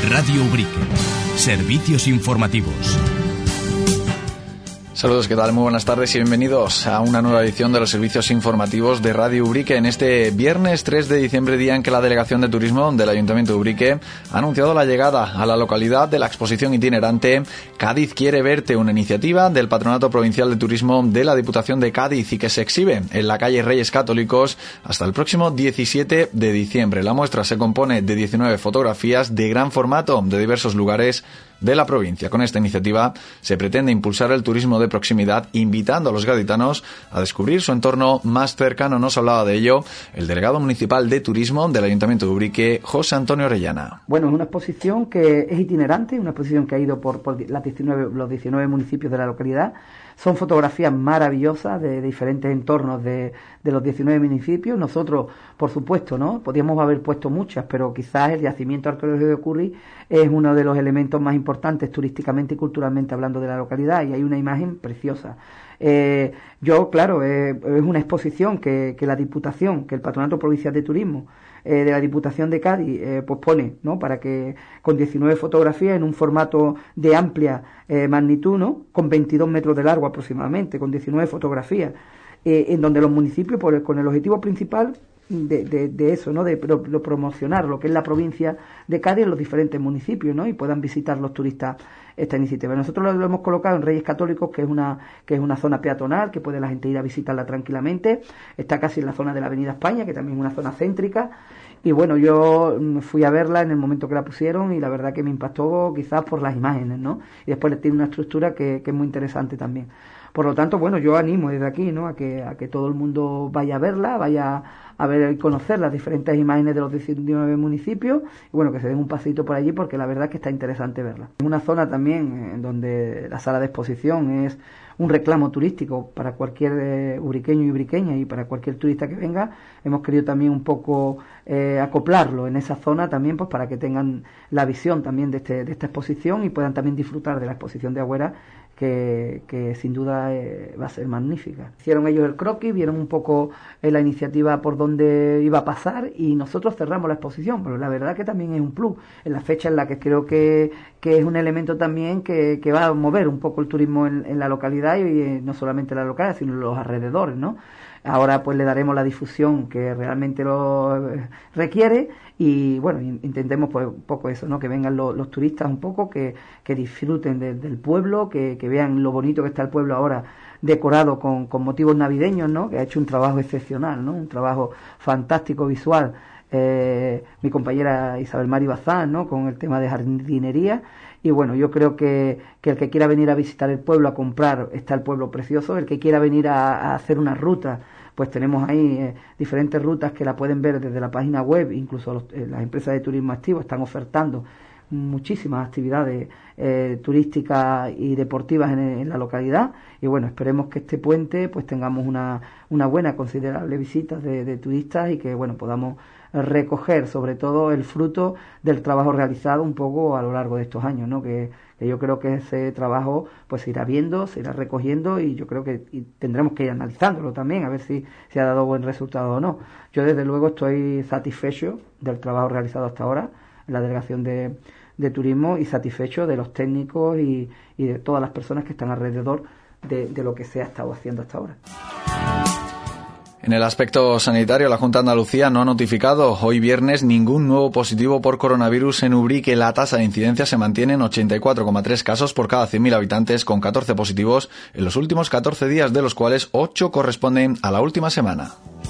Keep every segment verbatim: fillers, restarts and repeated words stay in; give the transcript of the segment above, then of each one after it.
Radio Ubrique. Servicios informativos. Saludos, ¿qué tal? Muy buenas tardes y bienvenidos a una nueva edición de los servicios informativos de Radio Ubrique en este viernes tres de diciembre, día en que la Delegación de Turismo del Ayuntamiento de Ubrique ha anunciado la llegada a la localidad de la exposición itinerante Cádiz quiere verte, una iniciativa del Patronato Provincial de Turismo de la Diputación de Cádiz y que se exhibe en la calle Reyes Católicos hasta el próximo diecisiete de diciembre. La muestra se compone de diecinueve fotografías de gran formato de diversos lugares de la provincia. Con esta iniciativa se pretende impulsar el turismo de proximidad, invitando a los gaditanos a descubrir su entorno más cercano. Nos hablaba de ello el delegado municipal de turismo del Ayuntamiento de Ubrique, José Antonio Orellana. Bueno, es una exposición que es itinerante, una exposición que ha ido por, por las diecinueve, los diecinueve municipios de la localidad. Son fotografías maravillosas de, de diferentes entornos de, de los diecinueve municipios. Nosotros, por supuesto, ¿no? Podríamos haber puesto muchas, pero quizás el yacimiento arqueológico de Curri es uno de los elementos más importantes turísticamente y culturalmente hablando de la localidad, y hay una imagen preciosa. Eh, yo, claro, eh, es una exposición que, que la Diputación, que el Patronato Provincial de Turismo eh, de la Diputación de Cádiz eh, pues pone, ¿no? Para que con diecinueve fotografías en un formato de amplia eh, magnitud, ¿no? Con veintidós metros de largo aproximadamente, con diecinueve fotografías, eh, en donde los municipios, por el, con el objetivo principal de, de, de eso, ¿no? De, de, de promocionar lo que es la provincia de Cádiz en los diferentes municipios, ¿no? Y puedan visitar los turistas esta iniciativa. Nosotros lo, lo hemos colocado en Reyes Católicos, que es una que es una zona peatonal, que puede la gente ir a visitarla tranquilamente. Está casi en la zona de la Avenida España, que también es una zona céntrica. Y bueno, yo fui a verla en el momento que la pusieron y la verdad que me impactó quizás por las imágenes, ¿no? Y después tiene una estructura que, que es muy interesante también. Por lo tanto, bueno, yo animo desde aquí, ¿no? A que, a que todo el mundo vaya a verla, vaya a ver y conocer las diferentes imágenes de los diecinueve municipios y bueno, que se den un pasito por allí porque la verdad es que está interesante verla. Es una zona también en donde la sala de exposición es un reclamo turístico para cualquier eh, ubriqueño y ubriqueña y para cualquier turista que venga. Hemos querido también un poco eh, acoplarlo en esa zona también, pues para que tengan la visión también de, este, de esta exposición y puedan también disfrutar de la exposición de Agüera, que, que sin duda eh, va a ser magnífica. Hicieron ellos el croquis, vieron un poco eh, la iniciativa por dónde iba a pasar y nosotros cerramos la exposición, pero la verdad que también es un plus en la fecha en la que creo que, que es un elemento también que, que va a mover un poco el turismo en, en la localidad y eh, no solamente en la localidad, sino en los alrededores, ¿no? Ahora pues le daremos la difusión que realmente lo requiere y bueno, intentemos pues un poco eso, ¿no? Que vengan los, los turistas un poco, que, que disfruten de, del pueblo, que, que vean lo bonito que está el pueblo ahora decorado con, con motivos navideños, ¿no? Que ha hecho un trabajo excepcional, ¿no? Un trabajo fantástico visual. Eh, mi compañera Isabel Mari Bazán, ¿no? Con el tema de jardinería. Y bueno, yo creo que, que el que quiera venir a visitar el pueblo, a comprar, está el pueblo precioso. El que quiera venir a, a hacer una ruta, pues tenemos ahí eh, diferentes rutas que la pueden ver desde la página web. Incluso los, eh, las empresas de turismo activo están ofertando muchísimas actividades eh, turísticas y deportivas en, en la localidad. Y bueno, esperemos que este puente pues tengamos una, una buena, considerable visita de, de turistas y que bueno, podamos recoger sobre todo el fruto del trabajo realizado un poco a lo largo de estos años, ¿no? Que, que yo creo que ese trabajo pues se irá viendo, se irá recogiendo y yo creo que y tendremos que ir analizándolo también a ver si, si ha dado buen resultado o no. Yo desde luego estoy satisfecho del trabajo realizado hasta ahora en la delegación de, de turismo y satisfecho de los técnicos y, y de todas las personas que están alrededor de, de lo que se ha estado haciendo hasta ahora. En el aspecto sanitario, la Junta de Andalucía no ha notificado hoy viernes ningún nuevo positivo por coronavirus en Ubrique. La tasa de incidencia se mantiene en ochenta y cuatro coma tres casos por cada cien mil habitantes, con catorce positivos en los últimos catorce días, de los cuales ocho corresponden a la última semana.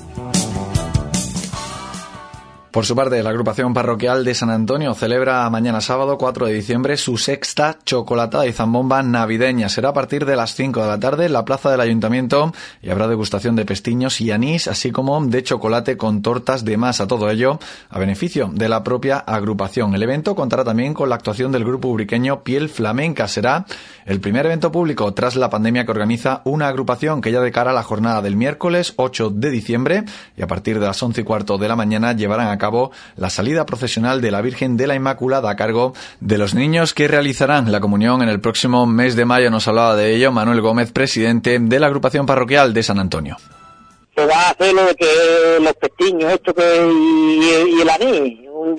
Por su parte, la agrupación parroquial de San Antonio celebra mañana sábado cuatro de diciembre su sexta chocolatada y zambomba navideña. Será a partir de las cinco de la tarde en la plaza del Ayuntamiento y habrá degustación de pestiños y anís, así como de chocolate con tortas de masa. Todo ello a beneficio de la propia agrupación. El evento contará también con la actuación del grupo ubriqueño Piel Flamenca. Será el primer evento público tras la pandemia que organiza una agrupación que ya de cara a la jornada del miércoles ocho de diciembre y a partir de las once y cuarto de la mañana llevarán a cabo la salida procesional de la Virgen de la Inmaculada a cargo de los niños que realizarán la comunión en el próximo mes de mayo. Nos hablaba de ello Manuel Gómez, presidente de la agrupación parroquial de San Antonio. Se va a hacer lo de que los pestiños, esto que y, y el anís, un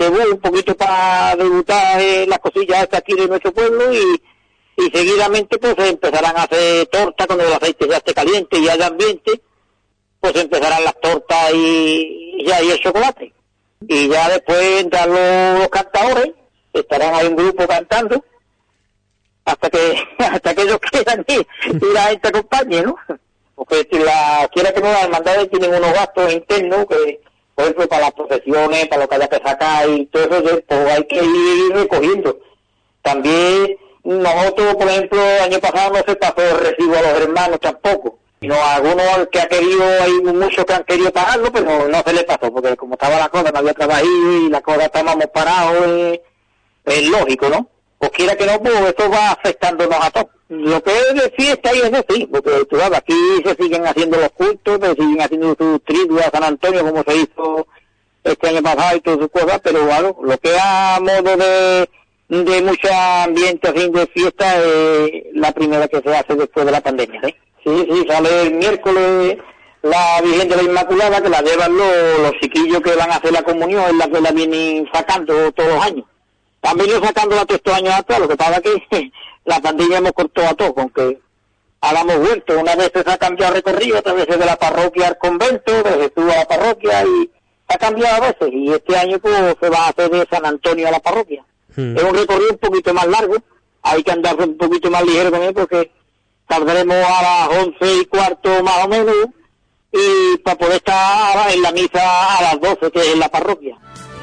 debut, un poquito para debutar eh, las cosillas estas aquí de nuestro pueblo y, y seguidamente pues empezarán a hacer tortas cuando el aceite ya esté caliente y haya ambiente, pues empezarán las tortas y, y ya y el chocolate. Y ya después entran los, los cantadores, estarán ahí un grupo cantando, hasta que hasta que ellos quieran y, y la gente acompañe, ¿no? Porque si la quiera que no, las hermandades tienen unos gastos internos que, por ejemplo, para las procesiones, para lo que haya que sacar y todo eso, pues hay que ir recogiendo. También nosotros, por ejemplo, el año pasado no se pasó el recibo a los hermanos tampoco. Sino a algunos que ha querido, hay muchos que han querido pagarlo, pero no, no se les pasó, porque como estaba la cosa, no había trabajo y la cosa estábamos parados, es, es lógico, ¿no? Pues quiera que no, pues esto va afectándonos a todos. Lo que es de fiesta y eso sí, porque tú sabes, aquí se siguen haciendo los cultos, se siguen haciendo sus triduas a San Antonio, como se hizo este año pasado y todas sus cosas, pero bueno, lo que a modo de, de mucho ambiente así de fiesta es la primera que se hace después de la pandemia, ¿eh? Sí, sí, sale el miércoles la Virgen de la Inmaculada, que la llevan los, los chiquillos que van a hacer la comunión, es la que la vienen sacando todos los años. Han venido sacándola todos estos años atrás, lo que pasa es que la pandemia hemos cortado a todos, aunque habíamos vuelto. Una vez se ha cambiado recorrido, otras veces de la parroquia al convento, de Jesús a la parroquia, y se ha cambiado a veces, y este año pues se va a hacer de San Antonio a la parroquia. Hmm. Es un recorrido un poquito más largo, hay que andar un poquito más ligero con él, porque tardaremos a las once y cuarto más o menos, y para poder estar en la misa a las doce, que es en la parroquia.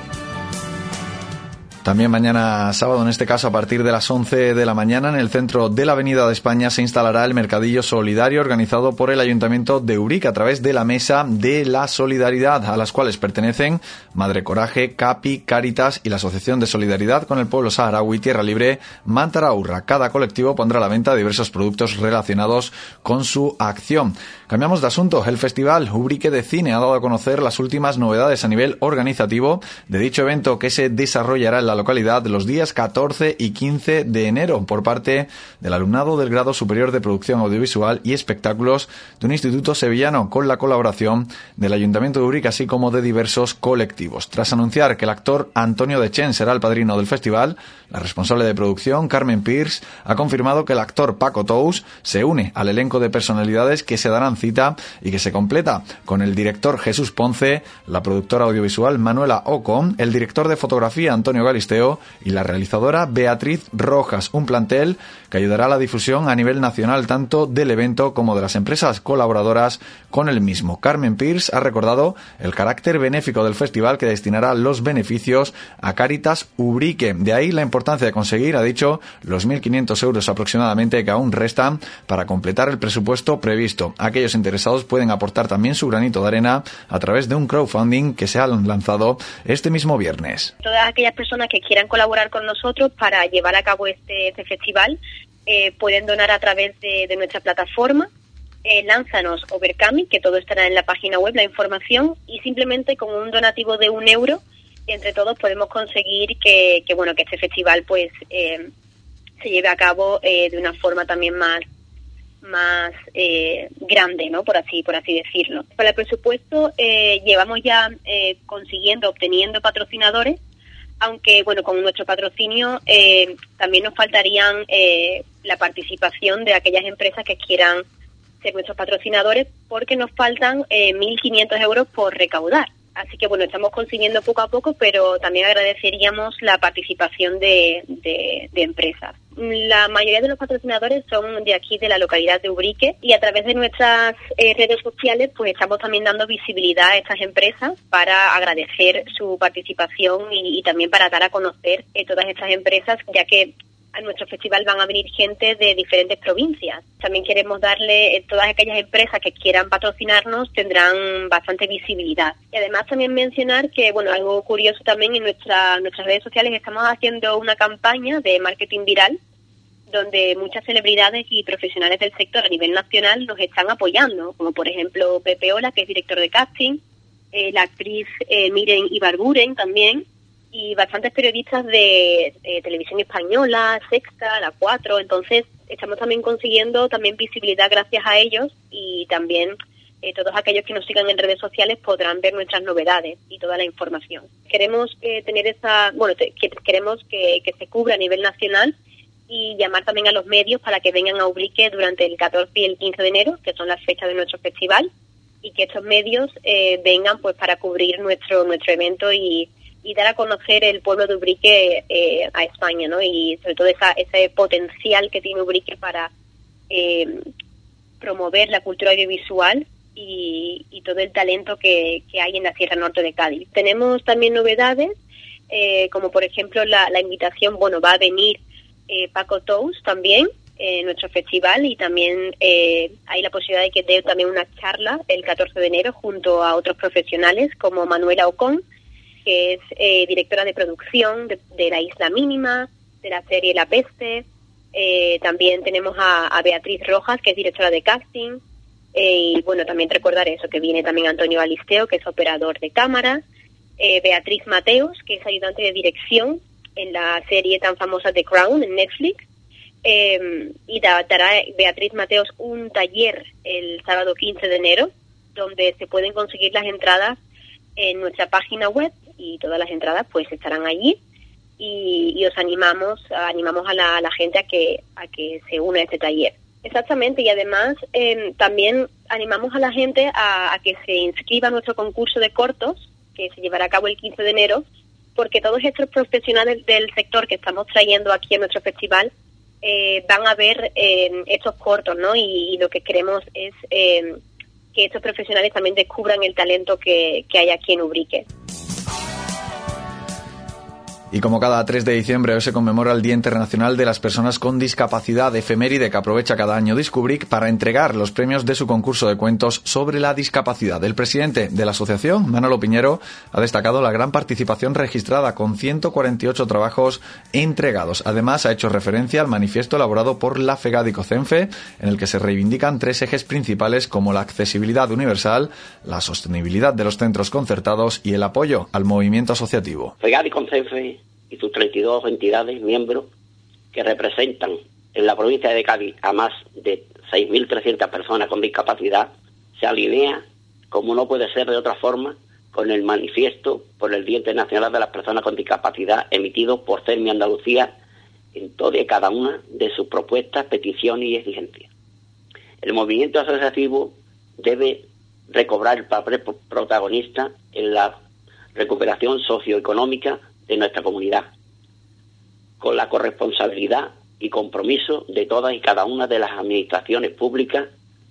También mañana sábado, en este caso a partir de las once de la mañana, en el centro de la Avenida de España se instalará el Mercadillo Solidario organizado por el Ayuntamiento de Urique a través de la Mesa de la Solidaridad, a las cuales pertenecen Madre Coraje, CAPI, Cáritas y la Asociación de Solidaridad con el Pueblo Saharaui Tierra Libre Mantaraurra. Cada colectivo pondrá a la venta diversos productos relacionados con su acción. Cambiamos de asunto. El Festival Ubrique de Cine ha dado a conocer las últimas novedades a nivel organizativo de dicho evento, que se desarrollará en la localidad los días catorce y quince de enero por parte del alumnado del Grado Superior de Producción Audiovisual y Espectáculos de un instituto sevillano, con la colaboración del Ayuntamiento de Ubrique, así como de diversos colectivos. Tras anunciar que el actor Antonio Dechen será el padrino del festival, la responsable de producción, Carmen Pierce, ha confirmado que el actor Paco Tous se une al elenco de personalidades que se darán cita y que se completa con el director Jesús Ponce, la productora audiovisual Manuela Ocon, el director de fotografía Antonio Galisteo y la realizadora Beatriz Rojas, un plantel que ayudará a la difusión a nivel nacional tanto del evento como de las empresas colaboradoras con el mismo. Carmen Pierce ha recordado el carácter benéfico del festival, que destinará los beneficios a Cáritas Ubrique. De ahí la importancia de conseguir, ha dicho, los mil quinientos euros aproximadamente que aún restan para completar el presupuesto previsto. Aquellos interesados pueden aportar también su granito de arena a través de un crowdfunding que se ha lanzado este mismo viernes. Todas aquellas personas que quieran colaborar con nosotros para llevar a cabo este, este festival eh, pueden donar a través de, de nuestra plataforma eh, Lánzanos Overcami, que todo estará en la página web, la información, y simplemente con un donativo de un euro entre todos podemos conseguir que, que bueno que este festival pues eh, se lleve a cabo eh, de una forma también más más eh, grande, ¿no? Por así por así decirlo. Para el presupuesto eh, llevamos ya eh, consiguiendo, obteniendo patrocinadores, aunque bueno, con nuestro patrocinio eh, también nos faltarían eh, la participación de aquellas empresas que quieran ser nuestros patrocinadores, porque nos faltan eh, mil quinientos euros por recaudar. Así que bueno, estamos consiguiendo poco a poco, pero también agradeceríamos la participación de, de, de empresas. La mayoría de los patrocinadores son de aquí, de la localidad de Ubrique, y a través de nuestras eh, redes sociales pues estamos también dando visibilidad a estas empresas para agradecer su participación y, y también para dar a conocer eh, todas estas empresas, ya que a nuestro festival van a venir gente de diferentes provincias. También queremos darle, eh, todas aquellas empresas que quieran patrocinarnos tendrán bastante visibilidad. Y además también mencionar que, bueno, algo curioso también, en nuestra, nuestras redes sociales estamos haciendo una campaña de marketing viral, donde muchas celebridades y profesionales del sector a nivel nacional nos están apoyando, como por ejemplo Pepe Ola, que es director de casting, eh, la actriz eh, Miren Ibarguren también, y bastantes periodistas de, de televisión española, Sexta, La Cuatro. Entonces estamos también consiguiendo también visibilidad gracias a ellos, y también eh, todos aquellos que nos sigan en redes sociales podrán ver nuestras novedades y toda la información. Queremos eh, tener esa, bueno, te, que, queremos que, que se cubra a nivel nacional y llamar también a los medios para que vengan a Ubrique durante el catorce y el quince de enero, que son las fechas de nuestro festival, y que estos medios eh, vengan pues para cubrir nuestro nuestro evento y, y dar a conocer el pueblo de Ubrique eh, a España, ¿no? Y sobre todo esa, ese potencial que tiene Ubrique para eh, promover la cultura audiovisual y, y todo el talento que, que hay en la Sierra Norte de Cádiz. Tenemos también novedades, eh, como por ejemplo la, la invitación, bueno, va a venir eh, Paco Tous también, en nuestro festival, y también eh, hay la posibilidad de que dé también una charla el catorce de enero junto a otros profesionales como Manuela Ocón, que es eh, directora de producción de, de La Isla Mínima, de la serie La Peste. Eh, también tenemos a, a Beatriz Rojas, que es directora de casting, eh, y bueno, también recordar eso, que viene también Antonio Alisteo, que es operador de cámara, eh, Beatriz Mateos, que es ayudante de dirección en la serie tan famosa The Crown en Netflix. Eh, y dará Beatriz Mateos un taller el sábado quince de enero, donde se pueden conseguir las entradas en nuestra página web, y todas las entradas pues estarán allí, y, y os animamos animamos a la, a la gente a que a que se una a este taller. Exactamente, y además eh, también animamos a la gente a, a que se inscriba a nuestro concurso de cortos, que se llevará a cabo el quince de enero, porque todos estos profesionales del sector que estamos trayendo aquí a nuestro festival Eh, van a ver eh, estos cortos, ¿no? Y, y lo que queremos es eh, que estos profesionales también descubran el talento que, que hay aquí en Ubrique. Y como cada tres de diciembre, hoy se conmemora el Día Internacional de las Personas con Discapacidad, efeméride que aprovecha cada año Discubric para entregar los premios de su concurso de cuentos sobre la discapacidad. El presidente de la asociación, Manolo Piñero, ha destacado la gran participación registrada con ciento cuarenta y ocho trabajos entregados. Además, ha hecho referencia al manifiesto elaborado por la FEGADI-COCENFE, en el que se reivindican tres ejes principales como la accesibilidad universal, la sostenibilidad de los centros concertados y el apoyo al movimiento asociativo. FEGADI-COCENFE y sus treinta y dos entidades miembros, que representan en la provincia de Cádiz a más de seis mil trescientas personas con discapacidad, se alinea, como no puede ser de otra forma, con el manifiesto por el Día Internacional de las Personas con Discapacidad emitido por CERMI Andalucía en toda y cada una de sus propuestas, peticiones y exigencias. El movimiento asociativo debe recobrar el papel protagonista en la recuperación socioeconómica de nuestra comunidad, con la corresponsabilidad y compromiso de todas y cada una de las administraciones públicas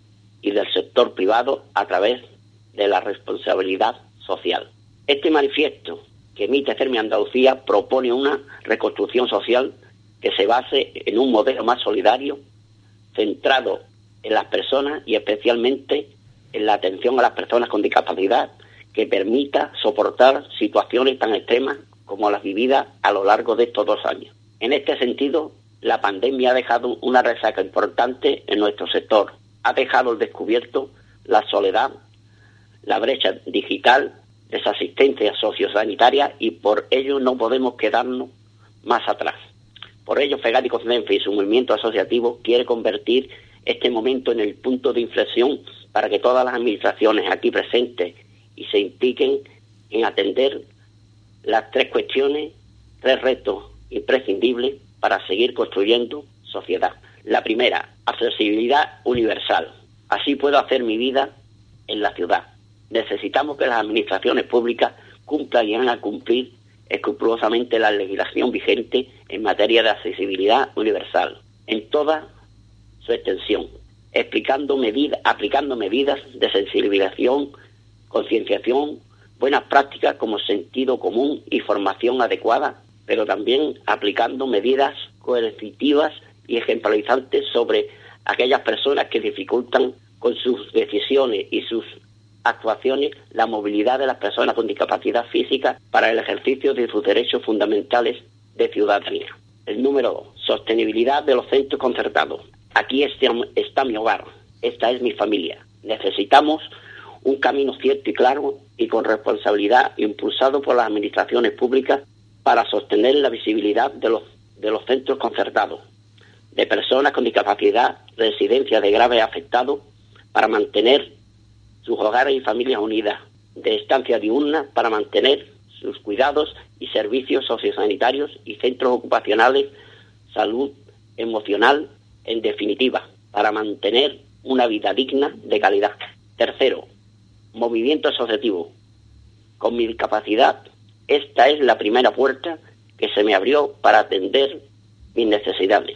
y del sector privado a través de la responsabilidad social. Este manifiesto que emite CERMI Andalucía propone una reconstrucción social que se base en un modelo más solidario, centrado en las personas y especialmente en la atención a las personas con discapacidad, que permita soportar situaciones tan extremas como las vividas a lo largo de estos dos años. En este sentido, la pandemia ha dejado una resaca importante en nuestro sector. Ha dejado al descubierto la soledad, la brecha digital, esa asistencia sociosanitaria, y por ello no podemos quedarnos más atrás. Por ello, FEGADI-COCENFE y su movimiento asociativo quiere convertir este momento en el punto de inflexión para que todas las administraciones aquí presentes y se impliquen en atender las tres cuestiones, tres retos imprescindibles para seguir construyendo sociedad. La primera, accesibilidad universal. Así puedo hacer mi vida en la ciudad. Necesitamos que las administraciones públicas cumplan y hagan cumplir escrupulosamente la legislación vigente en materia de accesibilidad universal, en toda su extensión, explicando medidas, aplicando medidas de sensibilización, concienciación, buenas prácticas como sentido común y formación adecuada, pero también aplicando medidas coercitivas y ejemplarizantes sobre aquellas personas que dificultan con sus decisiones y sus actuaciones la movilidad de las personas con discapacidad física para el ejercicio de sus derechos fundamentales de ciudadanía. El número dos, sostenibilidad de los centros concertados. Aquí está mi hogar, esta es mi familia. Necesitamos un camino cierto y claro y con responsabilidad impulsado por las administraciones públicas para sostener la visibilidad de los, de los centros concertados, de personas con discapacidad, residencia de graves afectados, para mantener sus hogares y familias unidas, de estancia diurna para mantener sus cuidados y servicios sociosanitarios y centros ocupacionales, salud emocional, en definitiva, para mantener una vida digna de calidad. Tercero, movimiento asociativo. Con mi discapacidad, esta es la primera puerta que se me abrió para atender mis necesidades.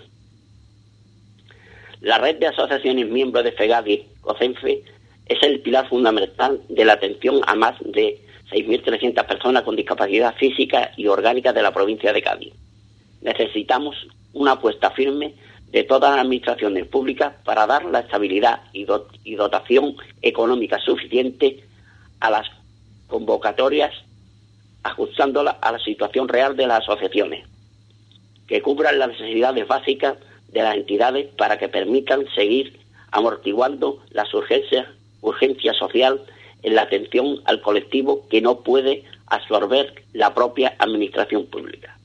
La red de asociaciones miembros de FEGADI, COCENFE, es el pilar fundamental de la atención a más de seis mil trescientas personas con discapacidad física y orgánica de la provincia de Cádiz. Necesitamos una apuesta firme de todas las administraciones públicas para dar la estabilidad y, dot- y dotación económica suficiente a las convocatorias, ajustándolas a la situación real de las asociaciones, que cubran las necesidades básicas de las entidades para que permitan seguir amortiguando las urgencias, urgencia social en la atención al colectivo que no puede absorber la propia administración pública.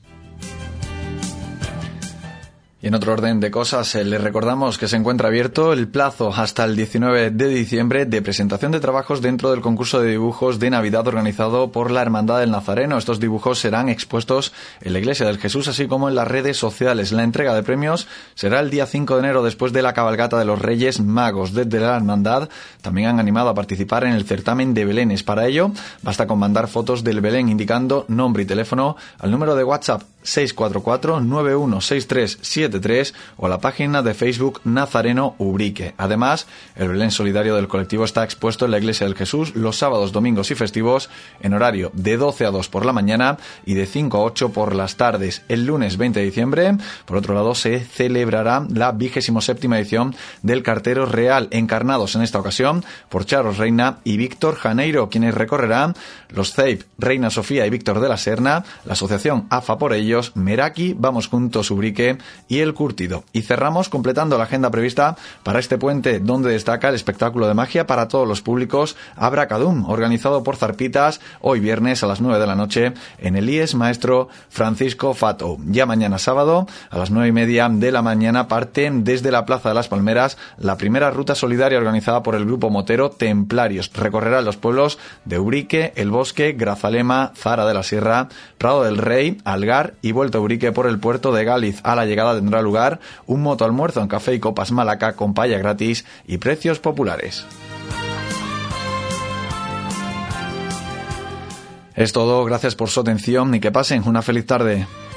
Y en otro orden de cosas, eh, les recordamos que se encuentra abierto el plazo hasta el diecinueve de diciembre de presentación de trabajos dentro del concurso de dibujos de Navidad organizado por la Hermandad del Nazareno. Estos dibujos serán expuestos en la Iglesia del Jesús, así como en las redes sociales. La entrega de premios será el día cinco de enero, después de la cabalgata de los Reyes Magos. Desde la Hermandad también han animado a participar en el certamen de Belenes. Para ello, basta con mandar fotos del Belén indicando nombre y teléfono al número de WhatsApp seis cuatro cuatro nueve uno seis tres siete tres o a la página de Facebook Nazareno Ubrique. Además, el Belén solidario del colectivo está expuesto en la Iglesia del Jesús los sábados, domingos y festivos en horario de doce a dos por la mañana y de cinco a ocho por las tardes. El lunes veinte de diciembre, por otro lado, se celebrará la vigésima séptima edición del Cartero Real, encarnados en esta ocasión por Charo Reina y Víctor Janeiro, quienes recorrerán los C E I P Reina Sofía y Víctor de la Serna, la asociación AFA por ellos, Meraki, Vamos Juntos Ubrique y El Curtido. Y cerramos completando la agenda prevista para este puente, donde destaca el espectáculo de magia para todos los públicos Abracadum, organizado por Zarpitas, hoy viernes a las nueve de la noche en el I E S Maestro Francisco Fato. Ya mañana sábado a las nueve y media de la mañana parte desde la Plaza de las Palmeras la primera ruta solidaria organizada por el grupo motero Templarios. Recorrerá los pueblos de Ubrique, El Bosque, Grazalema, Zara de la Sierra, Prado del Rey, Algar y Vuelta a Ubrique por el puerto de Gáliz. A la llegada tendrá lugar un moto almuerzo en Café y Copas Malaca con paella gratis y precios populares. Es todo, gracias por su atención y que pasen una feliz tarde.